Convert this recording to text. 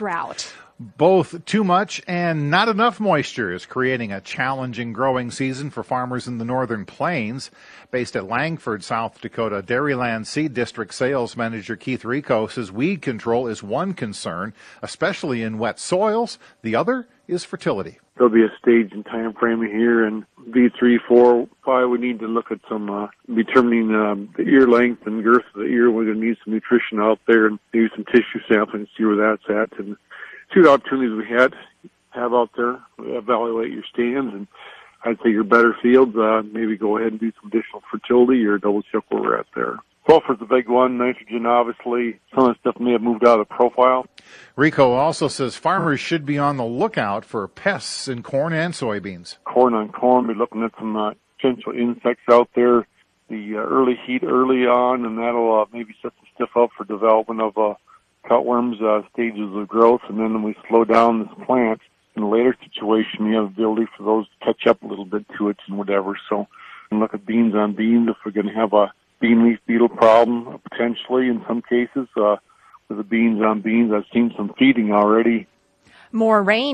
drought. Both too much and not enough moisture is creating a challenging growing season for farmers in the northern plains. Based at Langford, South Dakota, Dairyland Seed District Sales Manager Keith Rico says weed control is one concern, especially in wet soils. The other is fertility. There'll be a stage and time frame here, and V3, 4, 5, we need to look at some determining the ear length and girth of the ear. We're going to need some nutrition out there and maybe some tissue sampling to see where that's at. And two opportunities we have out there, evaluate your stands, and I'd say your better fields, maybe go ahead and do some additional fertility or double check where we're at there. Sulfur's the big one. Nitrogen, obviously. Some of the stuff may have moved out of the profile. Rico also says farmers should be on the lookout for pests in corn and soybeans. Corn on corn, we're looking at some potential insects out there. The early heat early on, and that'll maybe set some stuff up for development of cutworms stages of growth, and then when we slow down this plant, in a later situation, we have the ability for those to catch up a little bit to it and whatever. So, and look at beans on beans if we're going to have a bean leaf beetle problem, potentially in some cases. With the beans on beans, I've seen some feeding already. More rain